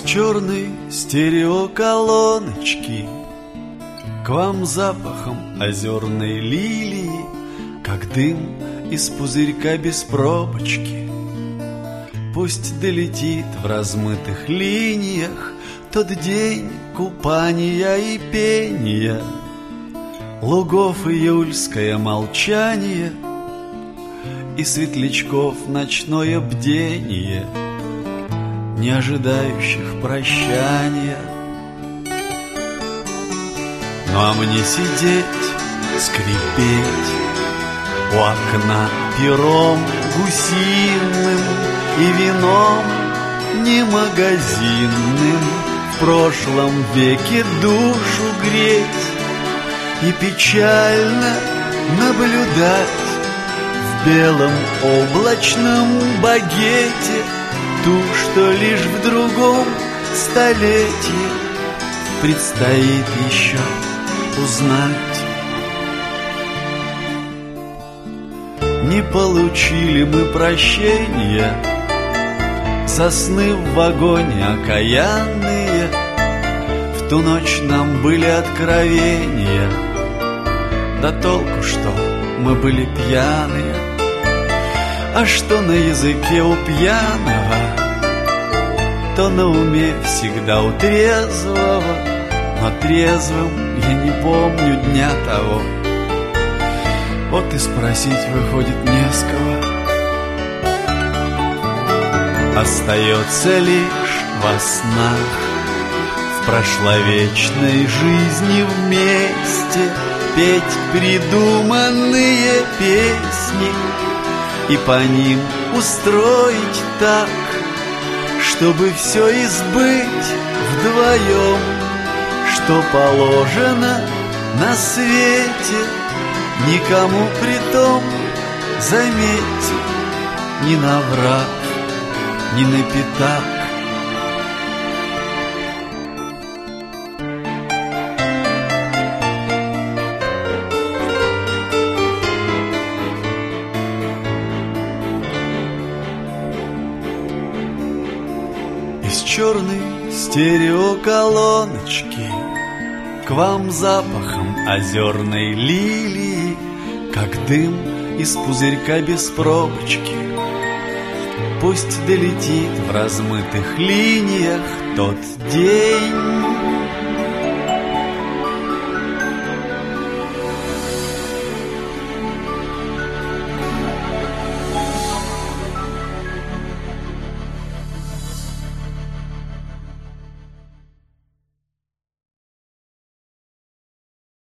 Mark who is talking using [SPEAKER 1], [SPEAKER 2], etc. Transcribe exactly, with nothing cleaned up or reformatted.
[SPEAKER 1] черной стереоколоночки к вам запахом озерной лилии, как дым из пузырька без пробочки. Пусть долетит в размытых линиях тот день купания и пения, лугов июльское молчание и светлячков ночное бдение, не ожидающих прощания. Ну а мне сидеть, скрипеть у окна пером гусиным и вином не магазинным в прошлом веке душу греть и печально наблюдать в белом облачном багете ту, что лишь в другом столетии предстоит еще узнать. Не получили мы прощения за сны в вагоне окаянные. В ту ночь нам были откровения, да толку что мы были пьяные. А что на языке у пьяного, то на уме всегда у трезвого. Но трезвым я не помню дня того, вот и спросить выходит не с кого. Остается лишь во снах в прошловечной жизни вместе петь придуманные песни и по ним устроить так, чтобы все избыть вдвоем, что положено на свете. Никому притом, заметьте, ни наврав, ни на пятак. Из черной стереоколоночки к вам запахом озерной лилии, как дым из пузырька без пробочки. Пусть долетит в размытых линиях тот день